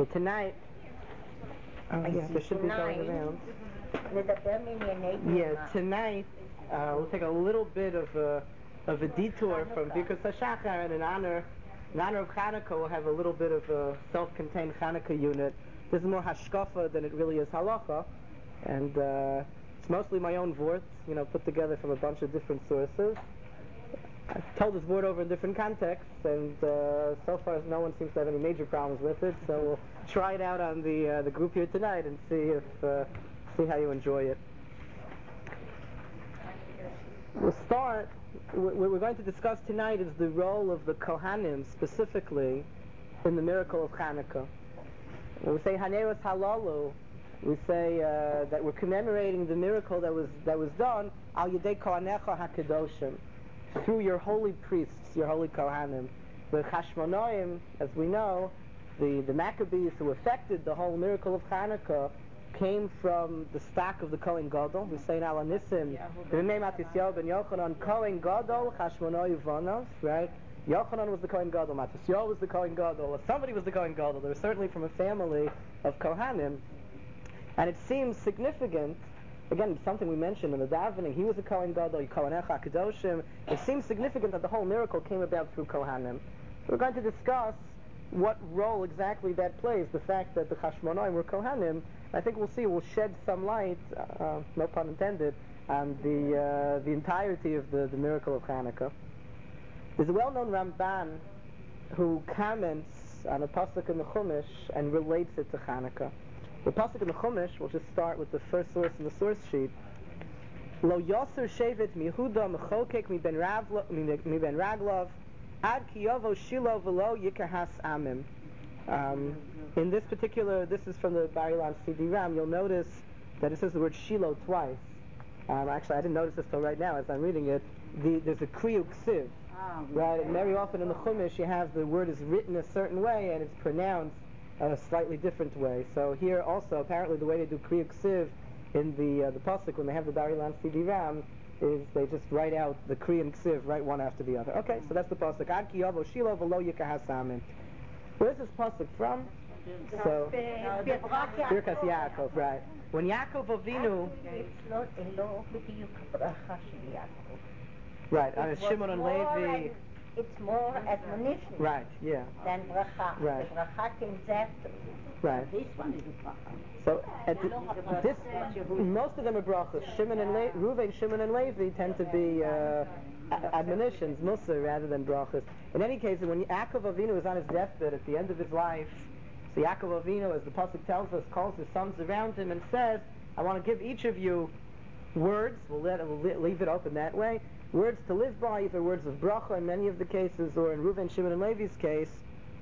tonight, there should be going around. Yeah, tonight we'll take a little bit of a detour from Birkas HaShachar, and in honor of Hanukkah, we'll have a little bit of a self-contained Hanukkah unit. This is more hashkafa than it really is halacha, and it's mostly my own words, put together from a bunch of different sources. I've told this word over in different contexts, and so far no one seems to have any major problems with it. So we'll try it out on the group here tonight and see how you enjoy it. We'll start. What we're going to discuss tonight is the role of the Kohanim specifically in the miracle of Hanukkah. When we say Haneros Halalu, we say that we're commemorating the miracle that was done Al Yedei Kohanecha HaKadoshim, through your holy priests, your holy Kohanim. The Chashmonaim, as we know, the Maccabees who affected the whole miracle of Hanukkah came from the stock of the Kohen Gadol. We say in Al Anissim, B'nei Matisyahu ben Yochanan, Kohen Gadol, Chashmonai Vanos, right? Yochanan was the Kohen Gadol, Matisyahu was the Kohen Gadol, or somebody was the Kohen Gadol. They were certainly from a family of Kohanim. And it seems significant, again, something we mentioned in the davening, he was a Kohen Gadol, Kohanecha Kadoshim. It seems significant that the whole miracle came about through Kohanim. So we're going to discuss what role exactly that plays, the fact that the Chashmonaim were Kohanim. I think we'll shed some light, no pun intended, on the entirety of the miracle of Hanukkah. There's a well-known Ramban who comments on a pasuk in the Chumash and relates it to Hanukkah. The pasuk in the Chumash, we'll just start with the first source in the source sheet. Lo Yosser Shevet Mihuda Mechokek mi ben Raglov Ad Ki Yovo Shilo V'lo Yikahas Amim. In this particular, this is from the Bar Ilan CD Ram, you'll notice that it says the word Shiloh twice. Actually, I didn't notice this till right now as I'm reading it. There's a Kriyu Ksiv, right? And very often in the Chumash you have the word is written a certain way and it's pronounced a slightly different way. So here also, apparently the way they do Kriyu Ksiv in the pasuk when they have the Bar Ilan CD Ram is they just write out the Kriyu and Ksiv right one after the other. Okay, so that's the pasuk. Ad Ki Yovo Shiloh V'lo Yikahas Amim. Where's this pasuk from? So, Birkas Yaakov, right? When Yaakov Avinu, right? Shimon and Levi. It's more admonition, right? Yeah. Than bracha. Right. The bracha comes after. Right. This one is a bracha. So most of them are brachas. Reuven, Shimon, and Levi tend to be admonitions, Musa, rather than brachas. In any case, when Yaakov Avinu is on his deathbed at the end of his life, so Yaakov Avinu, as the pasuk tells us, calls his sons around him and says, "I want to give each of you words." We'll leave it open that way. Words to live by, either words of bracha in many of the cases, or in Reuven, Shimon, and Levi's case,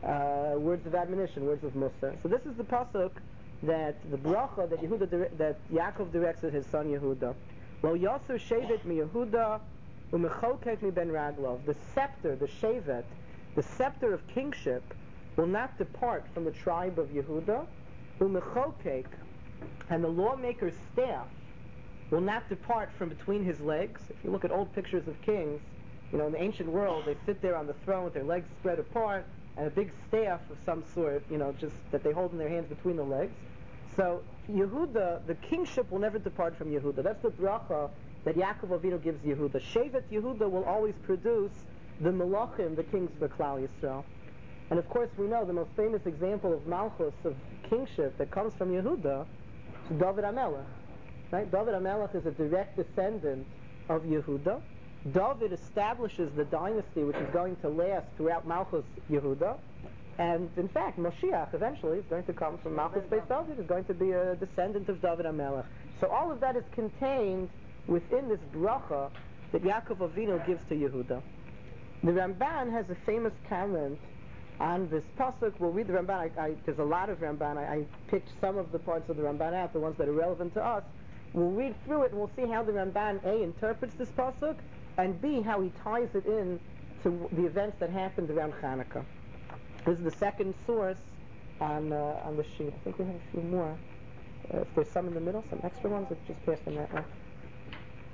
words of admonition, words of Musa. So this is the pasuk that the bracha that Yaakov directs at his son Yehuda. Lo Yosser Shevet mi Yehuda u'mechokek mi ben Raglov. The scepter, the shevet, the scepter of kingship will not depart from the tribe of Yehuda. U'mechokek, and the lawmaker's staff will not depart from between his legs. If you look at old pictures of kings, in the ancient world, they sit there on the throne with their legs spread apart and a big staff of some sort, just that they hold in their hands between the legs. So Yehuda, the kingship will never depart from Yehuda. That's the bracha that Yaakov Avinu gives Yehuda. Shevet Yehuda will always produce the Melachim, the kings for Klal Yisrael. And of course we know the most famous example of Malchus, of kingship that comes from Yehuda, is David HaMelech. Right? David HaMelech is a direct descendant of Yehuda. David establishes the dynasty which is going to last throughout Malchus Yehuda. And in fact, Moshiach eventually is going to come from Malchus Beis David, is going to be a descendant of David HaMelech. So all of that is contained within this bracha that Yaakov Avinu gives to Yehuda. The Ramban has a famous comment on this pasuk. We'll read the Ramban. There's a lot of Ramban. I picked some of the parts of the Ramban out, the ones that are relevant to us. We'll read through it and we'll see how the Ramban A interprets this pasuk, and B how he ties it in to the events that happened around Hanukkah. This is the second source on the sheet. I think we have a few more. If there's some in the middle, some extra ones, let's just pass them that way.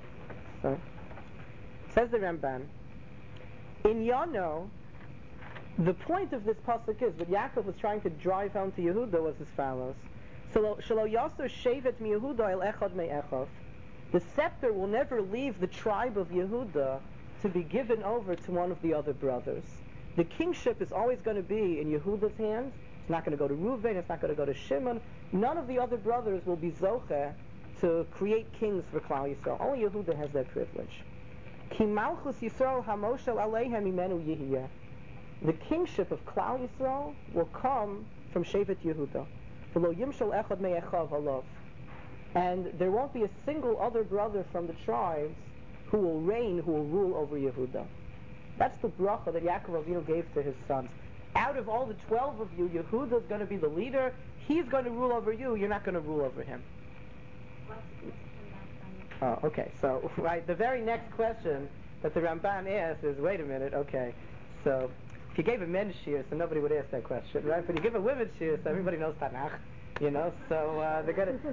So, says the Ramban, in Yano, The point of this pasuk is what Yaakov was trying to drive home to Yehuda was as follows: Shelo Yasser Shevet mi Yehuda el Echad me Echav. The scepter will never leave the tribe of Yehuda to be given over to one of the other brothers. The kingship is always going to be in Yehuda's hands. It's not going to go to Reuven. It's not going to go to Shimon. None of the other brothers will be zocheh to create kings for Klal Yisrael. Only Yehuda has that privilege. Ki malchus Yisrael hamoshel aleihem imenu yihiyeh. The kingship of Klal Yisrael will come from Shevet Yehuda. V'lo yimshel echad me'echav halav. And there won't be a single other brother from the tribes who will reign, who will rule over Yehuda. That's the bracha that Yaakov Avinu gave to his sons. Out of all the 12 of you, Yehuda is going to be the leader. He's going to rule over you. You're not going to rule over him. Oh, okay. So, right, the very next question that the Ramban asks is, wait a minute, okay. So, if you gave a men's shiur, so nobody would ask that question, right? But you give a women's shiur, so everybody knows Tanakh, you know. So they're gonna.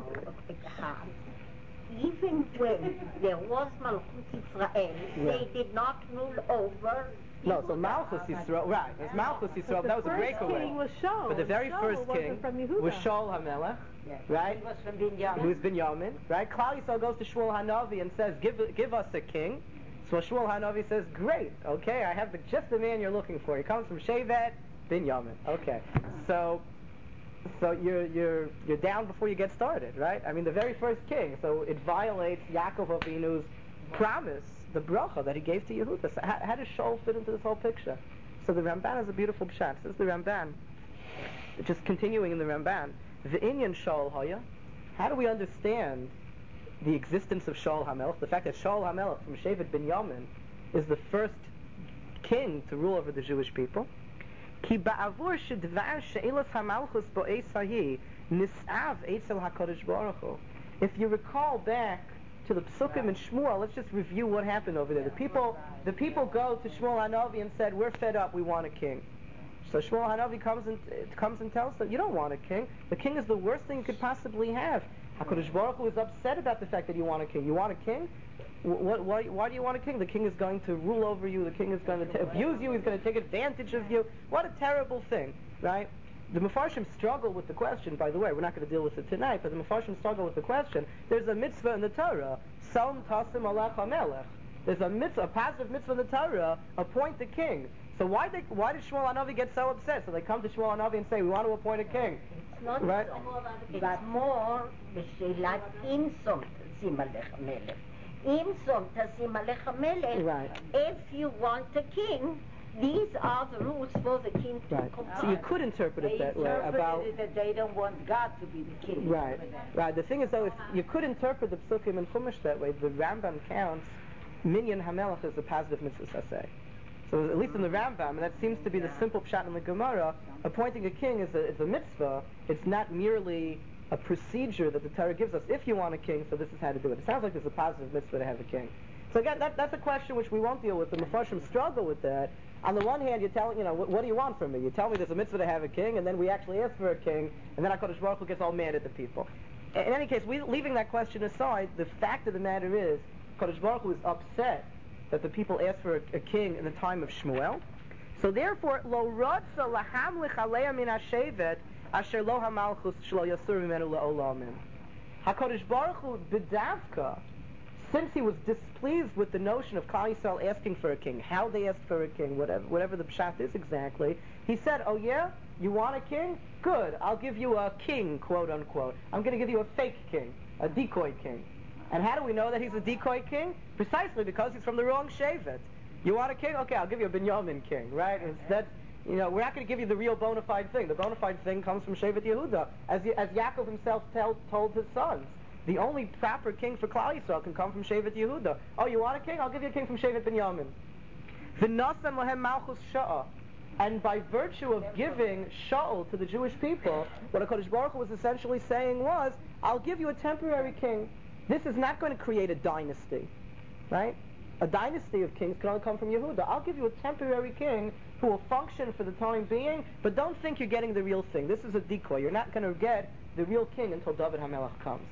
Even when there was Malchus Israel, they did not rule over. No, so Malchus Yisrael, right? There's Malchus Yisrael. That was a breakaway. King was Shaul. But the very Shaul first king was Shaul HaMelech, right? He was from Binyamin. Who was Binyamin, right? Klal Yisrael goes to Shmuel HaNavi and says, "Give us a king." So Shmuel HaNavi says, "Great, okay, I have just the man you're looking for. He comes from Shevet Binyamin." Okay, so you're down before you get started, right? I mean, the very first king. So it violates Yaakov Avinu's promise, the bracha that he gave to Yehuda. So how does Shaul fit into this whole picture? So the Ramban has a beautiful pshat. This is the Ramban. Just continuing in the Ramban. V'inyan Shaul Haya. How do we understand the existence of Shaul HaMelech? The fact that Shaul HaMelech from Shevet Binyamin is the first king to rule over the Jewish people. Ki ba'avur shedvar she'elas hamalchus bo'es hayi nis'av eitzel HaKadosh Baruch Hu. If you recall back to the Psukim and Shmuel, let's just review what happened over there. The people go to Shmuel HaNavi and said, "We're fed up. We want a king." So Shmuel HaNavi comes and tells them, "You don't want a king. The king is the worst thing you could possibly have. HaKadosh Baruch Hu is upset about the fact that you want a king. You want a king? Why do you want a king? The king is going to rule over you. The king is going to abuse you. He's going to take advantage of you. What a terrible thing, right?" The Mefarshim struggle with the question, by the way. We're not going to deal with it tonight, but the Mefarshim struggle with the question. There's a mitzvah in the Torah, Som Tasim Alech HaMelech. There's a mitzvah, a positive mitzvah in the Torah, appoint a king. So why did Shmuel HaNavi get so upset? So they come to Shmuel HaNavi and say, "We want to appoint a king." It's not right? It's more בשאלת אם סום תשים עליך מלך. אם סום תשים עליך מלך, Right. if you want a king, these are the rules for the king to Right. comply. So you could interpret it that way about. That they don't want God to be the king. Right. Right. The thing is, though, if you could interpret the Psukim and Chumash that way, the Rambam counts Minyan HaMelech as a positive mitzvah saseh. So at least in the Rambam, and that seems to be the simple pshat in the Gemara, appointing a king is a mitzvah. It's not merely a procedure that the Torah gives us. If you want a king, so this is how to do it. It sounds like there's a positive mitzvah to have a king. So again, that's a question which we won't deal with. The Mefarshim struggle with that. On the one hand, you're telling, what do you want from me? You tell me there's a mitzvah to have a king, and then we actually ask for a king, and then HaKadosh Baruch Hu gets all mad at the people. In any case, leaving that question aside, the fact of the matter is, HaKadosh Baruch Hu is upset that the people asked for a king in the time of Shmuel. So therefore, lo ratza lahamlich aleya min hashevet asher lo hamalchus shlo yasur mimenu le'olamim. HaKadosh Baruch Hu b'davka, since he was displeased with the notion of Klal Yisrael asking for a king, how they asked for a king, whatever the pshat is exactly, he said, "Oh yeah, you want a king? Good, I'll give you a king, quote unquote. I'm going to give you a fake king, a decoy king." And how do we know that he's a decoy king? Precisely because he's from the wrong Shevet. You want a king? Okay, I'll give you a Binyamin king, right? We're not going to give you the real bona fide thing. The bona fide thing comes from Shevet Yehuda, as Yaakov himself told his sons. The only proper king for Klal Yisrael can come from Shevet Yehuda. Oh, you want a king? I'll give you a king from Shevet Binyamin. V'nasem lahem malchus sha'ah. And by virtue of giving Shaul to the Jewish people, what HaKadosh Baruch Hu was essentially saying was, I'll give you a temporary king. This is not going to create a dynasty, right? A dynasty of kings can only come from Yehuda. I'll give you a temporary king who will function for the time being, but don't think you're getting the real thing. This is a decoy. You're not going to get the real king until David HaMelech comes.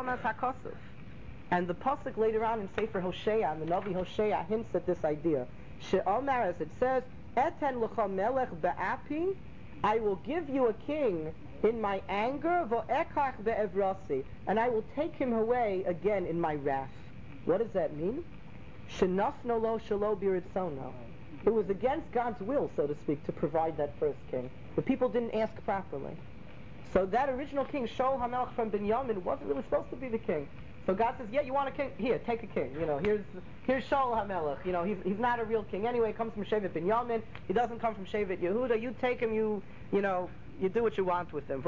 And the pasuk later on in Sefer Hosea, and the Navi Hosea hints at this idea. She'omar, as it says, Eten l'cha melech be'api, I will give you a king in my anger, vo'ekach be'evrasi, and I will take him away again in my wrath. What does that mean? Shenafno lo shelo biritzono. It was against God's will, so to speak, to provide that first king. The people didn't ask properly. So that original king, Shaul HaMelech from Binyamin, wasn't really supposed to be the king. So God says, yeah, you want a king? Here, take a king. Here's Shaul HaMelech. He's not a real king anyway. He comes from Shevet Binyamin. He doesn't come from Shevet Yehuda. You take him, you do what you want with him.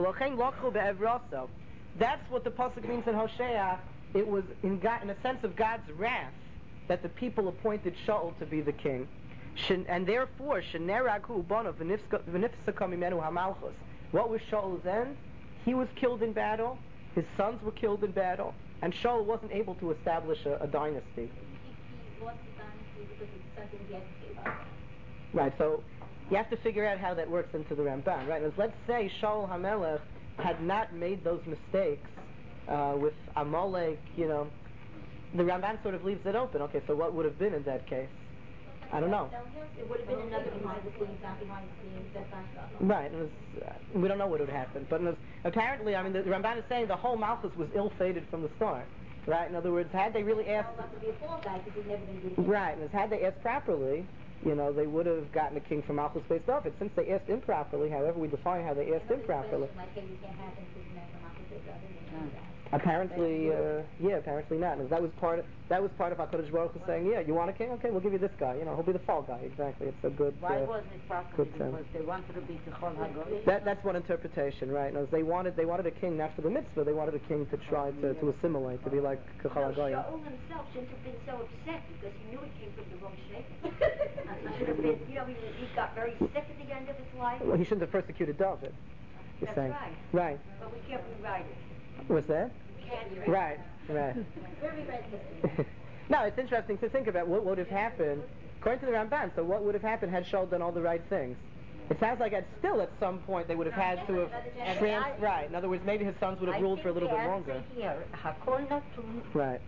That's what the pasuk means in Hosea. It was in a sense of God's wrath that the people appointed Shaul to be the king. And therefore, what was Shaul's end? He was killed in battle, his sons were killed in battle, and Shaul wasn't able to establish a dynasty. He lost the dynasty because his son didn't get it. Right, so you have to figure out how that works into the Ramban, right? Let's say Shaul HaMelech had not made those mistakes with Amalek, the Ramban sort of leaves it open. Okay, so what would have been in that case? I don't know. It would have been another behind the scenes, not behind the scenes. Right, we don't know what would have happened, but apparently, the Ramban is saying the whole Malchus was ill-fated from the start. Right, in other words, had they really asked... Right, and had they asked properly, they would have gotten a king from Malchus based David. Since they asked improperly, however we define how they asked improperly. Apparently, apparently not. And that was part of HaKadosh Baruch Hu saying, yeah, you want a king? Okay, we'll give you this guy. He'll be the fall guy. Exactly. It's a good. Why wasn't it properly? Because they wanted to be Kechol HaGoyim. That's one interpretation, right? They wanted a king not for the mitzvah. They wanted a king to try to assimilate, to be like Kechol HaGoyim. Shaul himself shouldn't have been so upset because he knew it came from the wrong shape. He should have been. He got very sick at the end of his life. Well, he shouldn't have persecuted David. That's saying. Right. Right. But we can't rewrite it. What's that? Right. No, it's interesting to think about what would have happened according to the Ramban. So what would have happened had Shaul done all the right things? It sounds like at some point they would have had to have right. In other words, maybe his sons would have ruled for a little bit longer. Right.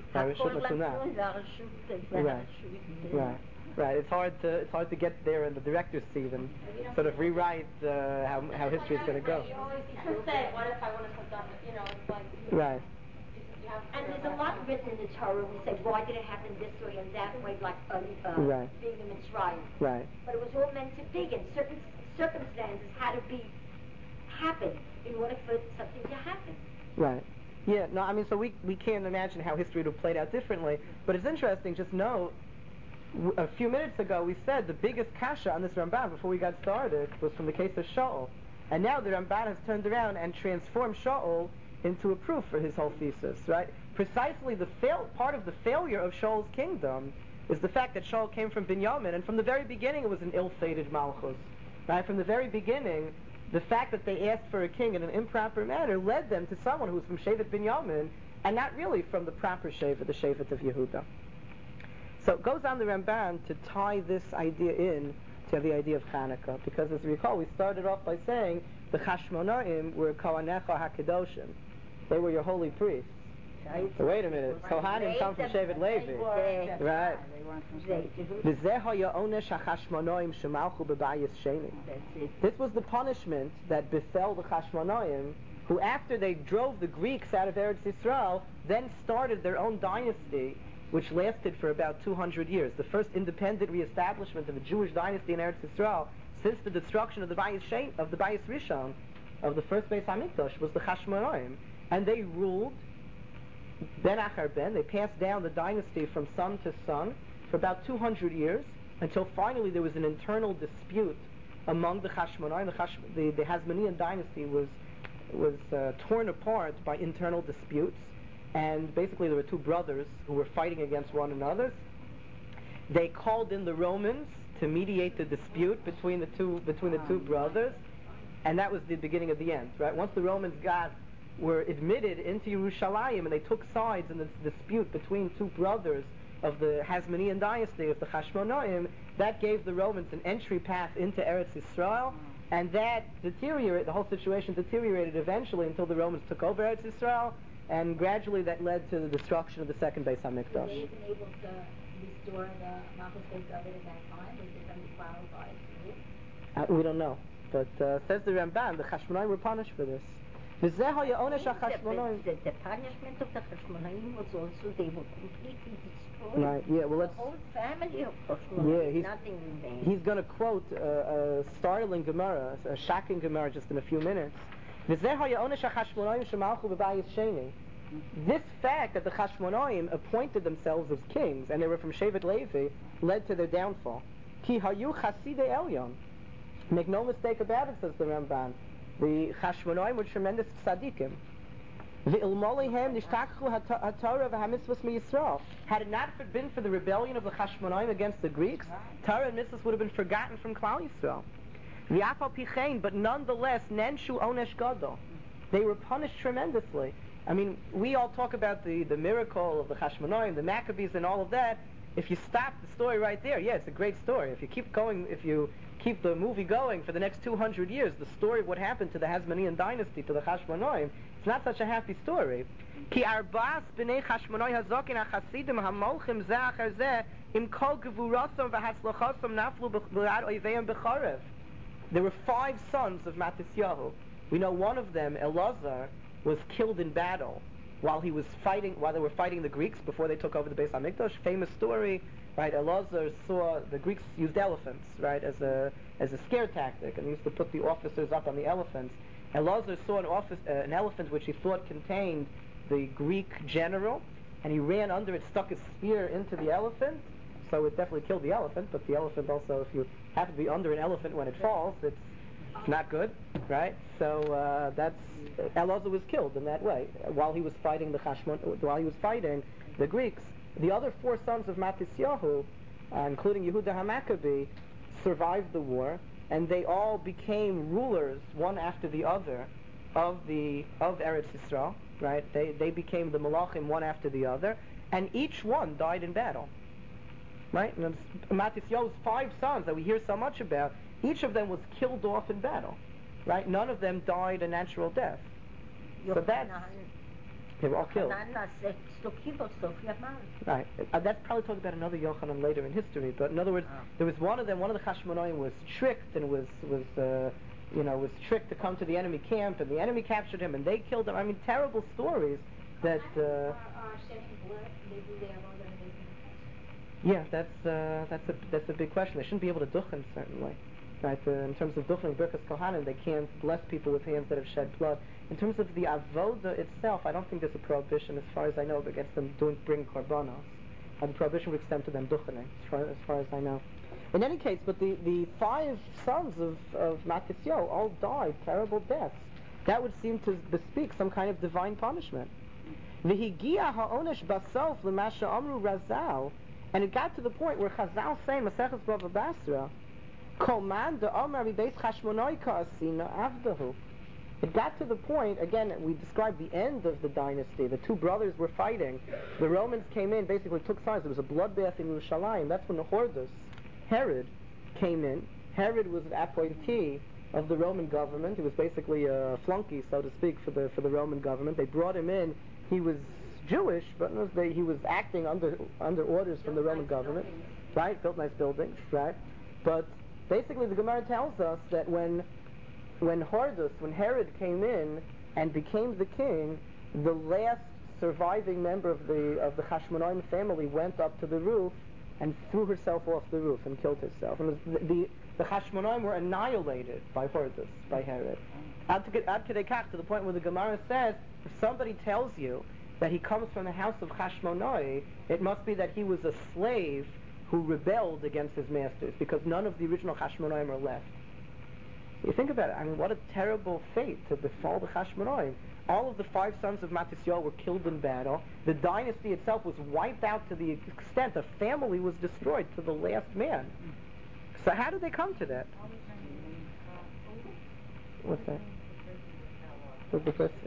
Right. It's hard to get there in the director's seat and sort of rewrite how history is going to go. You always say, what if I wouldn't have done it? It's like... Right. And there's a lot written in the Torah. We say, why did it happen this way and that way, like being in Mitzrayim? Right. But it was all meant to be, and certain circumstances had to happen in order for something to happen. Right. Yeah, no, so we can't imagine how history would have played out differently, but it's interesting, just know, a few minutes ago we said the biggest kasha on this Ramban before we got started was from the case of Shaul. And now the Ramban has turned around and transformed Shaul into a proof for his whole thesis, right? Precisely part of the failure of Shaul's kingdom is the fact that Shaul came from Binyamin, and from the very beginning it was an ill-fated Malchus. Right? From the very beginning, the fact that they asked for a king in an improper manner led them to someone who was from Shevet Binyamin, and not really from the proper Shevet, the Shevet of Yehuda. So it goes on the Ramban to tie this idea in to the idea of Hanukkah, because as we recall, we started off by saying the Chashmonaim were Kohanecha HaKadoshim. They were your holy priests. So wait a minute. Kohanim come from Shevet Levi. Right. This was the punishment that befell the Chashmonaim, who after they drove the Greeks out of Eretz Yisrael, then started their own dynasty, which lasted for about 200 years. The first independent reestablishment of a Jewish dynasty in Eretz Yisrael since the destruction of the Bayis Rishon, of the first Beis Hamikdash, was the Chashmonaim. And they ruled Ben Achar Ben. They passed down the dynasty from son to son for about 200 years, until finally there was an internal dispute among the Chashmonaim. The Hasmonean dynasty was torn apart by internal disputes, and basically there were two brothers who were fighting against one another. They called in the Romans to mediate the dispute between the two brothers, and that was the beginning of the end. Right? Once the Romans were admitted into Yerushalayim, and they took sides in this dispute between two brothers of the Hasmonean dynasty, of the Chashmonaim, that gave the Romans an entry path into Eretz Yisrael, and that the whole situation deteriorated eventually until the Romans took over Eretz Yisrael, and gradually that led to the destruction of the second Beis Would Hamikdash. they have been able to restore the Malchus Beis David at that time? Was it going to be qualified to do? We don't know. But says the Ramban, the Chashmonaim were punished for this. The punishment of the Chashmonaim was also they were completely destroyed. Right, yeah, well, the let's... whole family of Chashmonaim, nothing remained. He's going to quote a startling Gemara, a shocking Gemara just in a few minutes. This fact that the Chashmonaim appointed themselves as kings, and they were from Shevet Levi, led to their downfall. Ki hayu chasidei elyon. Make no mistake about it, says the Ramban. The Chashmonaim were tremendous tzaddikim. Had it not been for the rebellion of the Chashmonaim against the Greeks, Torah and mitzvahs would have been forgotten from Klal Yisrael. But nonetheless, nenshu onesh gadol. They were punished tremendously. I mean, we all talk about the miracle of the Chashmonaim, the Maccabees, and all of that. If you stop the story right there, yeah, it's a great story. If you keep going, if you keep the movie going for the next 200 years, the story of what happened to the Hasmonean dynasty, to the Chashmonaim, it's not such a happy story. Ki arba'as b'nei Chashmonai hazokin hachasidim hamolchim zeh acher zeh im kol gevurasam v'haslachasam naflu b'rad oiveim b'charev. There were 5 sons of Matisyahu. We know one of them, Elazar, was killed in battle while they were fighting the Greeks before they took over the Beis Hamikdash. Famous story, right? Elazar saw the Greeks used elephants, right, as a scare tactic, and they used to put the officers up on the elephants. Elazar saw an elephant which he thought contained the Greek general, and he ran under it, stuck his spear into the elephant. So it definitely killed the elephant, but the elephant also, if you happen to be under an elephant when it falls, it's not good, right? So Elazar was killed in that way while he was fighting the Greeks. The other 4 sons of Matisyahu, including Yehuda HaMaccabee, survived the war, and they all became rulers one after the other of Eretz Yisrael. Right? They became the Malachim one after the other, and each one died in battle. Right? And Matisyahu's 5 sons that we hear so much about, each of them was killed off in battle. Right? None of them died a natural death. So they were all killed. Right. That's probably talking about another Yochanan later in history. But in other words, there was one of them. One of the Chashmonaim was tricked and was tricked to come to the enemy camp, and the enemy captured him, and they killed him. I mean, terrible stories that. Shedding blood, they do their own Yeah, that's a big question. They shouldn't be able to duchen, certainly. Right? In terms of duchening Birkas Kohanim, they can't bless people with hands that have shed blood. In terms of the avoda itself, I don't think there's a prohibition, as far as I know, against them bring korbanos. The prohibition would extend to them duchening, as far as I know. In any case, but the 5 sons of Matisyahu all died terrible deaths. That would seem to bespeak some kind of divine punishment. V'higia ha'onesh basof l'masha amru Razal, and it got to the point where Chazal say Maseches Bava Basra, Kol man de'amar v'beis Chashmonai ka'asina avdahu. It got to the point, again, we described the end of the dynasty. The 2 brothers were fighting. The Romans came in, basically took sides. There was a bloodbath in Yerushalayim. That's when the Hordus, Herod, came in. Herod was an appointee of the Roman government. He was basically a flunky, so to speak, for the Roman government. They brought him in. He was Jewish, but he was acting under orders from the Roman government. Right? Built nice buildings, right? But basically the Gemara tells us that when Herod came in and became the king, the last surviving member of the Chashmonaim family went up to the roof and threw herself off the roof and killed herself. And the Chashmonaim were annihilated by Herod. Ad kedei kach, to the point where the Gemara says, if somebody tells you that he comes from the house of Chashmonai, it must be that he was a slave who rebelled against his masters, because none of the original Chashmonaim are left. You think about it, I mean, what a terrible fate to befall the Chashmonaim. All of the 5 sons of Matisyahu were killed in battle. The dynasty itself was wiped out to the extent a family was destroyed to the last man. So how did they come to that? What's that? What's the first?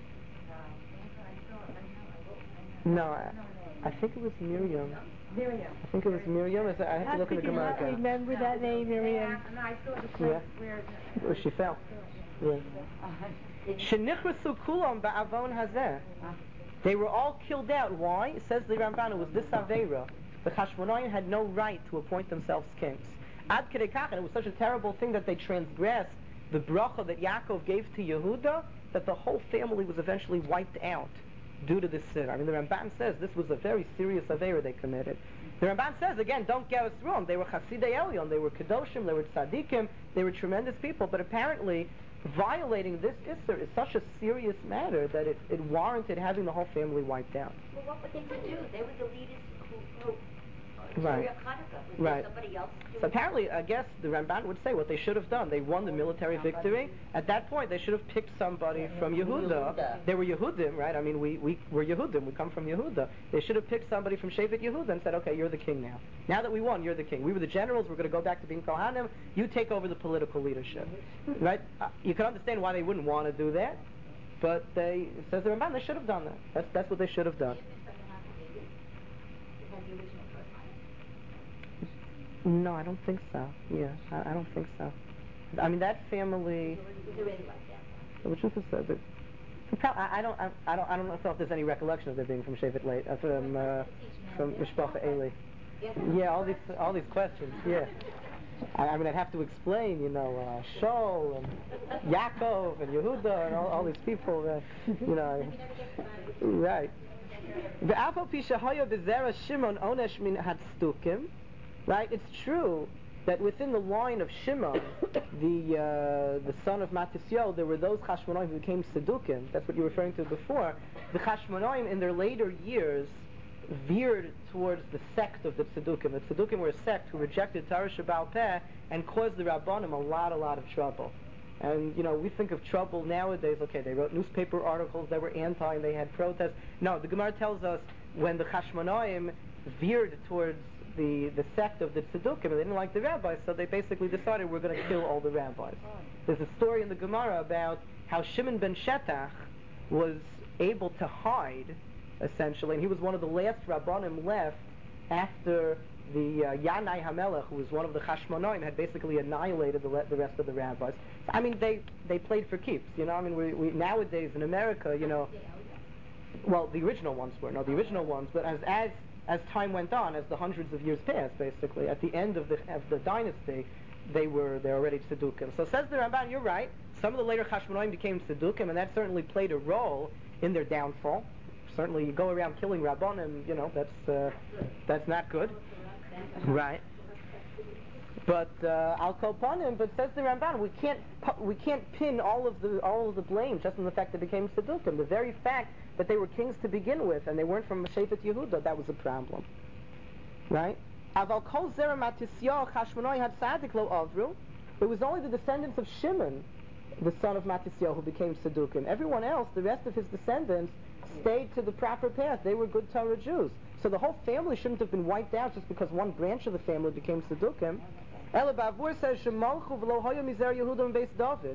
No, I think it was Miriam. I think it was Miriam. I have to look at the Gemara again. Remember that name, Miriam? I saw the place where she fell. Yeah. Shenichrasu kulam ba'avon hazeh. They were all killed out. Why? It says the Ramban, it was this Aveira. The Chashmonaim had no right to appoint themselves kings. Ad Kedei Kach, and it was such a terrible thing that they transgressed the bracha that Yaakov gave to Yehuda, that the whole family was eventually wiped out due to this sin. I mean, the Ramban says this was a very serious Aveira they committed. The Ramban says, again, don't get us wrong, they were Chasidei Elyon, they were Kedoshim, they were Tzadikim, they were tremendous people, but apparently violating this Isser is such a serious matter that it warranted having the whole family wiped out. Well, what would they do? They were the leaders who Right. Was right. Somebody else So apparently, I guess the Ramban would say what they should have done. They won the military victory. At that point, they should have picked somebody from Yehuda. They were Yehudim, right? I mean, we were Yehudim. We come from Yehuda. They should have picked somebody from Shevet Yehuda and said, okay, you're the king now. Now that we won, you're the king. We were the generals. We're going to go back to being Kohanim. You take over the political leadership, right? You can understand why they wouldn't want to do that, but it says the Ramban, they should have done that. That's what they should have done. No, I don't think so. Yeah, I don't think so. I mean, that family. The truth is that I don't know if there's any recollection of there being from Shevet Leit, from Mishpacha Eli. Yeah, all these questions. Yeah. I mean, I'd have to explain, Shaul and Yaakov and Yehuda and all these people. Right. The Afal Pisha Hoya Bezerah Shimon Onesh Min Hatstukim. Right, it's true that within the line of Shimon, the son of Matisyahu, there were those Chashmonaim who became Sedukim. That's what you were referring to before. The Chashmonaim in their later years veered towards the sect of the Tzedukim. The Tzedukim were a sect who rejected Torah Sheba'al Peh and caused the Rabbanim a lot of trouble. And, we think of trouble nowadays, okay, they wrote newspaper articles that were anti and they had protests. No, the Gemara tells us when the Chashmonaim veered towards the sect of the Tzedukim, and they didn't like the rabbis, so they basically decided we're going to kill all the rabbis. There's a story in the Gemara about how Shimon ben Shetach was able to hide, essentially, and he was one of the last Rabbanim left after the Yanai HaMelech, who was one of the Chashmonaim, had basically annihilated the rest of the rabbis. I mean, they played for keeps, I mean, we nowadays in America, well, the original ones were, but as time went on, as the hundreds of years passed, basically, at the end of the dynasty, they're already Tzedukim. So says the Ramban, you're right, some of the later Chashmonaim became Tzedukim, and that certainly played a role in their downfall. Certainly, you go around killing Rabbanim, that's not good. Right. But Al Kol Panim, but says the Ramban, we can't pin all of the blame just on the fact they became Tzedukim. The very fact that they were kings to begin with and they weren't from Shevet Yehuda, that was a problem. Right? Aval Kol Zera Matisyahu Chashmonai had Tzadik Lo Avru. It was only the descendants of Shimon, the son of Matisyahu, who became Tzedukim. Everyone else, the rest of his descendants, stayed to the proper path. They were good Torah Jews. So the whole family shouldn't have been wiped out just because one branch of the family became Tzedukim. Ela Bavur says, Shemalchu v'lo hoya mizer Yehuda and Beis David.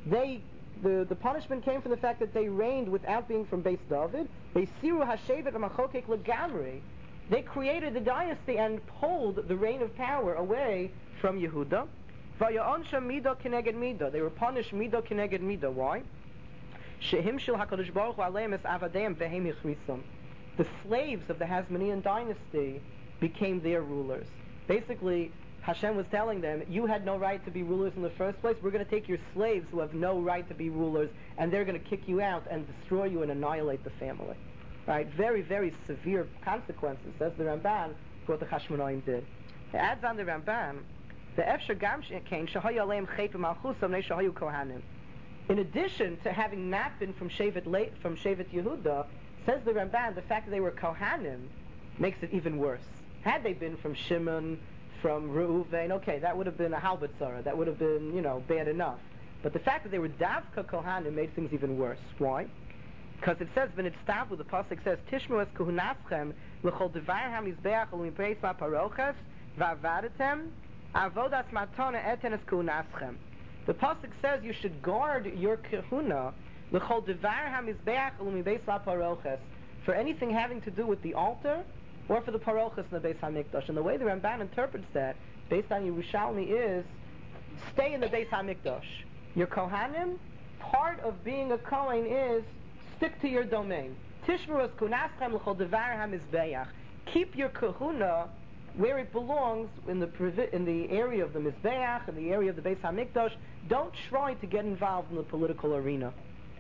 The punishment came from the fact that they reigned without being from Beis David. They siru hashevet v'machokek legamri. They created the dynasty and pulled the reign of power away from Yehuda. Vaya'onsha midah keneged midah. They were punished midah keneged midah. Why? Shehimshil HaKadosh Baruch Hu aleim es avadeim behem yichrisum. The slaves of the Hasmonean dynasty became their rulers. Basically, Hashem was telling them, you had no right to be rulers in the first place. We're going to take your slaves who have no right to be rulers, and they're going to kick you out and destroy you and annihilate the family. Right? Very, very severe consequences, says the Ramban, for what the Chashmonaim did. It adds on the Ramban, the Efshar Gam Shein Shahayu Aleim Chayim Malchusam Ne Shahayu Kohanim. In addition to having not been from Shevet Yehuda, says the Ramban, the fact that they were Kohanim makes it even worse. Had they been from Shimon, from Reuven, okay, that would have been a halbatzara, that would have been, bad enough. But the fact that they were Davka Kohanim made things even worse. Why? Because it says, the pasuk says, Tishmu es kuhunaschem l'chol devar hamizbeach u'mipreis ma'paroches va'avadetem avodas matona eten es kuhunaschem. The pasuk says you should guard your kahuna l'chol devar hamizbeach u'mipreis ma'paroches, for anything having to do with the altar or for the parochas in the Beis HaMikdash. And the way the Ramban interprets that, based on Yerushalmi, is stay in the Beis HaMikdash. Your Kohanim, part of being a Kohen is stick to your domain. Tishmeru es kunaschem l'chol devar hamizbeach. Keep your kahuna where it belongs in the area of the Mizbeach, in the area of the Beis HaMikdash. Don't try to get involved in the political arena.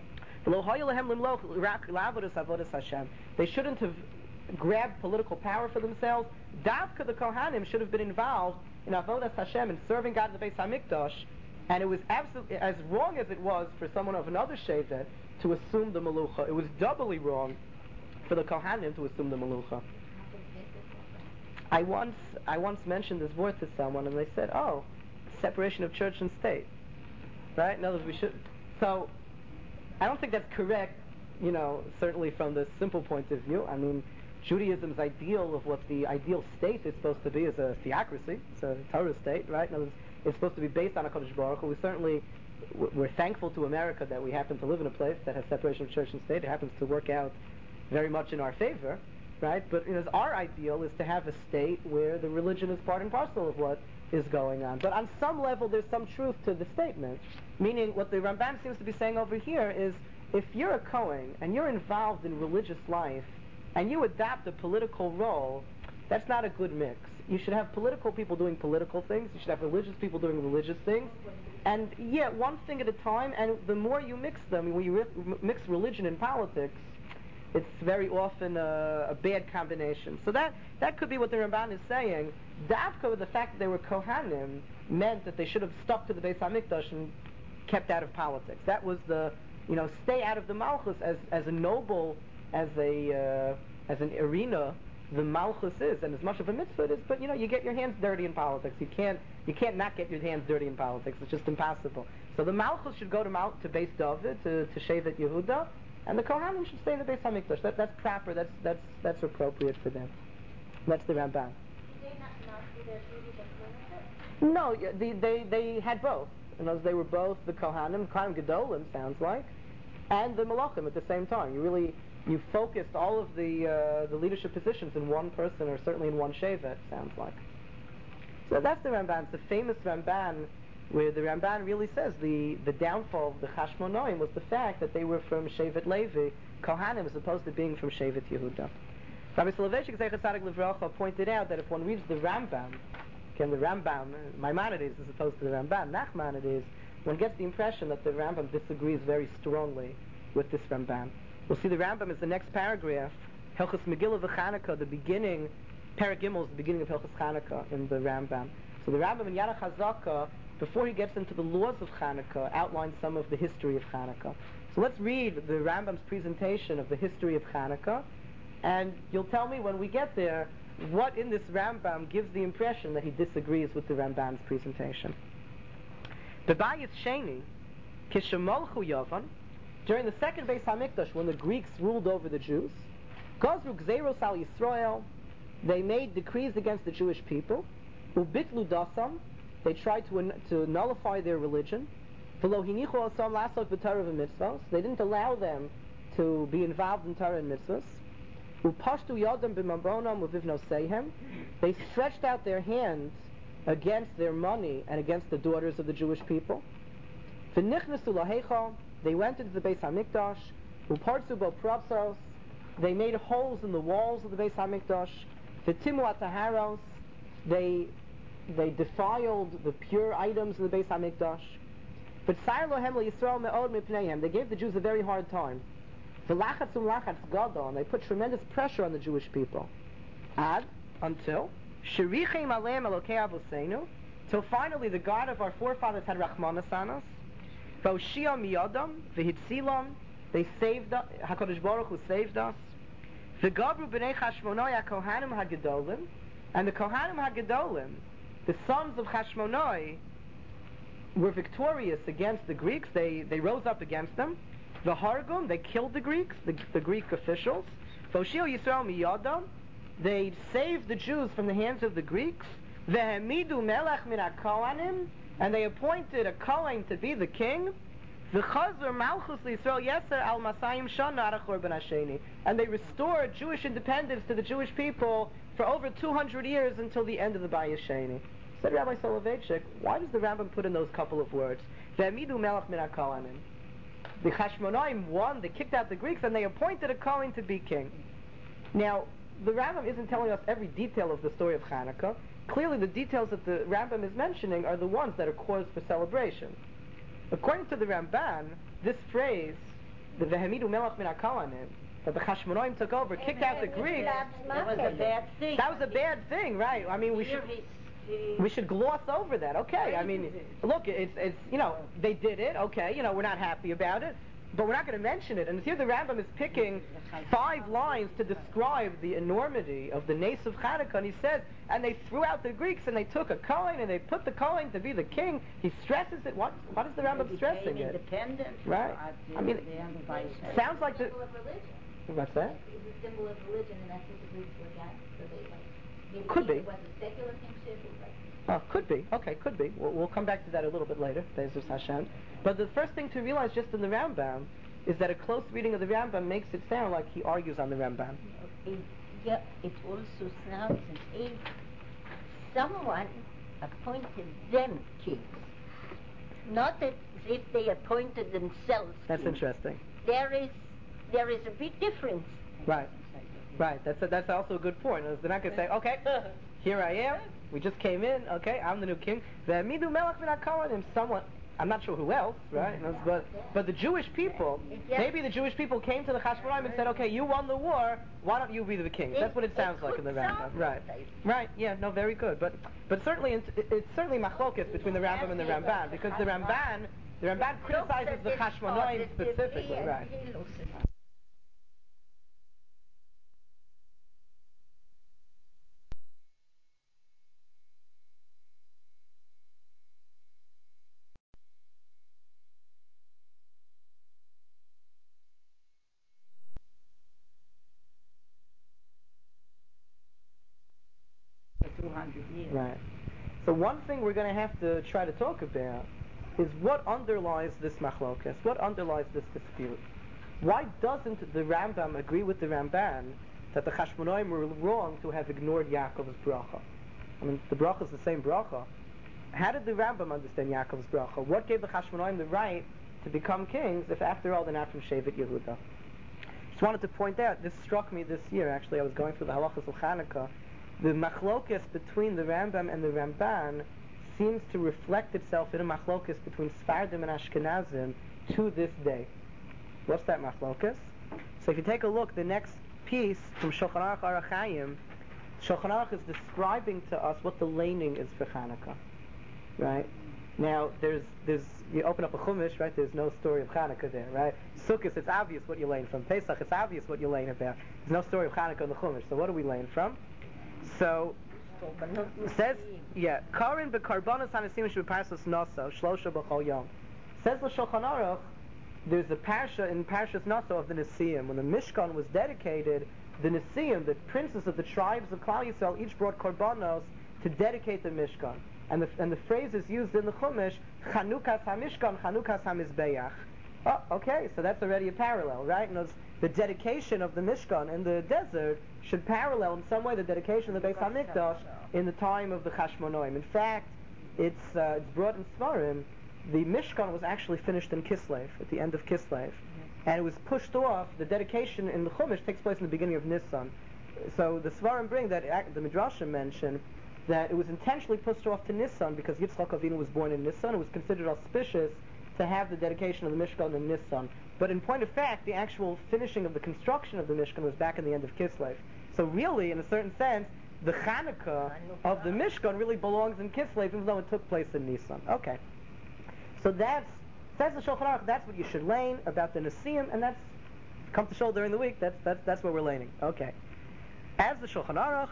They shouldn't have grabbed political power for themselves. Davka the Kohanim should have been involved in Avodas Hashem and serving God in the Beis HaMikdash, and it was absolutely as wrong as it was for someone of another shevet to assume the Melucha. It was doubly wrong for the Kohanim to assume the Melucha. I once mentioned this word to someone, and they said, "Oh, separation of church and state." Right? In other words, we should. So, I don't think that's correct. Certainly from the simple point of view. I mean, Judaism's ideal of what the ideal state is supposed to be is a theocracy. It's a Torah state, right? In other words, it's supposed to be based on a Kodesh Baruch Hu. We're thankful to America that we happen to live in a place that has separation of church and state. It happens to work out very much in our favor. Right? But our ideal is to have a state where the religion is part and parcel of what is going on. But on some level, there's some truth to the statement. Meaning, what the Rambam seems to be saying over here is, if you're a Kohen and you're involved in religious life and you adopt a political role, that's not a good mix. You should have political people doing political things. You should have religious people doing religious things. And one thing at a time. And the more you mix them, when you mix religion and politics, it's very often a bad combination. So that could be what the Ramban is saying. Davka, with the fact that they were Kohanim, meant that they should have stuck to the Beis HaMikdash and kept out of politics. That was the, stay out of the Malchus as a noble, as an arena, the Malchus is, and as much of a mitzvah it is, but you get your hands dirty in politics. You can't not get your hands dirty in politics. It's just impossible. So the Malchus should go to Beis David, to Shevet Yehuda, and the Kohanim should stay in the Beis HaMikdash. That's proper. That's appropriate for them. That's the Ramban. Did they not do their duties as ministers? No, they had both. They were both the Kohanim Gedolim, sounds like, and the Malachim at the same time. You focused all of the leadership positions in one person, or certainly in one shevet, sounds like. So that's the Ramban. It's the famous Ramban, where the Ramban really says the downfall of the Chashmonaim was the fact that they were from Shevet Levi, Kohanim, as opposed to being from Shevet Yehuda. Rabbi Soloveitchik Zecher Tzadik Livracha pointed out that if one reads the Rambam, the Rambam, Maimonides as opposed to the Ramban, Nachmanides, one gets the impression that the Rambam disagrees very strongly with this Ramban. We'll see the Rambam is the next paragraph, Hilchos Megillah v'Chanukah, the beginning, Perek Gimel is the beginning of Hilchos Chanukah in the Rambam. So the Rambam in Yad HaChazakah, before he gets into the laws of Chanukah, outlines some of the history of Chanukah. So let's read the Rambam's presentation of the history of Chanukah, and you'll tell me when we get there what in this Rambam gives the impression that he disagrees with the Rambam's presentation. Bebayis Sheni, Kishemolchu Yavan, during the second Beis HaMikdash, when the Greeks ruled over the Jews, Gazru Gzeiros al Yisrael, they made decrees against the Jewish people, Ubitlu Dasam, they tried to nullify their religion, V'lo hinichu asam lasok b'Torah v'mitzvos, they didn't allow them to be involved in Torah and mitzvos, Upashtu yadam b'mambonam u'vivnoseihem, they stretched out their hands against their money and against the daughters of the Jewish people, V'nichnesu laheichal, they went into the Beis HaMikdash, Upartzu bo prapsaros, they made holes in the walls of the Beis HaMikdash, V'timu ataharos, they defiled the pure items in the Beis HaMikdash, V'tzayir lohem leYisrael me'od mipneihem, they gave the Jews a very hard time, V'lachatz lachatz gadol, and they put tremendous pressure on the Jewish people, until Shirichem aleim elokei avoseinu, till finally the God of our forefathers had Rachmanas on us, V'oshia miyadam, v'hitzilam, they saved us, HaKadosh Baruch Hu saved us. V'gabru b'nei Chashmonai HaKohanim HaGedolim, and the Kohanim HaGedolim, the sons of Chashmonai, were victorious against the Greeks. They rose up against them. V'hargum, they killed the Greeks, the Greek officials. V'oshia Yisrael miyadam, they saved the Jews from the hands of the Greeks. V'hemidu melech min HaKohanim, and they appointed a Kohen to be the king. V'chazor malchus l'Yisrael yeser al masayim shana ad hachorban hasheni, and they restored Jewish independence to the Jewish people for over 200 years until the end of the Bayis Sheni. Said Rabbi Soloveitchik, why does the Rambam put in those couple of words? V'emidu melech min HaKohanim. The Chashmonaim won, they kicked out the Greeks, and they appointed a Kohen to be king. Now, the Rambam isn't telling us every detail of the story of Hanukkah. Clearly, the details that the Rambam is mentioning are the ones that are cause for celebration. According to the Ramban, this phrase, the Vehemidu Melech min HaKohanim, that the Chashmonaim took over, kicked out the Greeks. That was a bad thing. That was a bad thing, right? I mean, we should gloss over that. Okay, I mean, look, it's they did it. Okay, we're not happy about it, but we're not going to mention it. And here the Rambam is picking 5 lines to describe the enormity of the Nes of Hanukkah, and he says, and they threw out the Greeks, and they took a Kohen, and they put the Kohen to be the king. He stresses it. What is the Rambam stressing it? Independent. Right. I mean, sounds like the... Symbol of religion. What's that? It's a symbol of religion, and that's what the Greeks were against. So they maybe Could be. it was a secular kingship. Could be. Okay, could be. We'll come back to that a little bit later, Be'ezus Hashem. But the first thing to realize just in the Rambam is that a close reading of the Rambam makes it sound like he argues on the Rambam. It also sounds as if someone appointed them kings. Not as if they appointed themselves That's kings. interesting. There is a big difference. Right. That's also a good point. They're not going to say, okay, here I am. We just came in. Okay, I'm the new king. Ve'emidu melech min HaKohanim. Someone, I'm not sure who else, right? But the Jewish people, maybe the Jewish people came to the Chashmonaim and said, okay, you won the war. Why don't you be the king? That's what it sounds like in the Rambam. Right. Yeah. No. Very good. But certainly it's certainly machlokes between the Rambam and the Ramban, because the Ramban criticizes the Chashmonaim specifically. Right. Right. So one thing we're going to have to try to talk about is what underlies this machlokas, what underlies this dispute. Why doesn't the Rambam agree with the Ramban that the Chashmonaim were wrong to have ignored Yaakov's bracha? I mean, the bracha is the same bracha. How did the Rambam understand Yaakov's bracha? What gave the Chashmonaim the right to become kings if after all they're not from Shevet Yehuda? Just wanted to point out, this struck me this year actually, I was going through the halachas of Hanukkah. The machlokas between the Rambam and the Ramban seems to reflect itself in a machlokas between Sfardim and Ashkenazim to this day. What's that machlokas? So if you take a look, the next piece from Shulchan Aruch Orach Chaim, Shulchan Aruch is describing to us what the laning is for Hanukkah. Right? Now, there's you open up a Chumash, right? There's no story of Hanukkah there, right? Sukkot, it's obvious what you lane from. Pesach, it's obvious what you lane about. There's no story of Hanukkah in the Chumash. So what do we lane from? So, says, Karin bekarbanos hanasim shebeparshas Naso, shlosha b'chol yom. Says the Shulchan Aruch, there's a parsha in Parshas Naso of the Nesiim. When the Mishkan was dedicated, the Nesiim, the princes of the tribes of Klal Yisrael, each brought korbanos to dedicate the Mishkan. And the phrase is used in the Chumash, Chanukas HaMishkan, Chanukas HaMizbeach. Oh, okay, so that's already a parallel, right? And the dedication of the Mishkan in the desert should parallel in some way the dedication of the Beis HaMikdash in the time of the Chashmonaim. In fact, it's brought in Svarim. The Mishkan was actually finished in Kislev, at the end of Kislev, and it was pushed off. The dedication in the Chumash takes place in the beginning of Nisan. So the Svarim bring that the Midrashim mention that it was intentionally pushed off to Nisan because Yitzchak Avinu was born in Nisan. It was considered auspicious to have the dedication of the Mishkan in Nisan. But in point of fact, the actual finishing of the construction of the Mishkan was back in the end of Kislev. So really, in a certain sense, the Chanukah of the Mishkan really belongs in Kislev, even though it took place in Nisan. Okay. So says the Shulchan Aruch, that's what you should lane about the Nesiim, and that's, come to Shul during the week, that's where we're laning. Okay. As the Shulchan Aruch...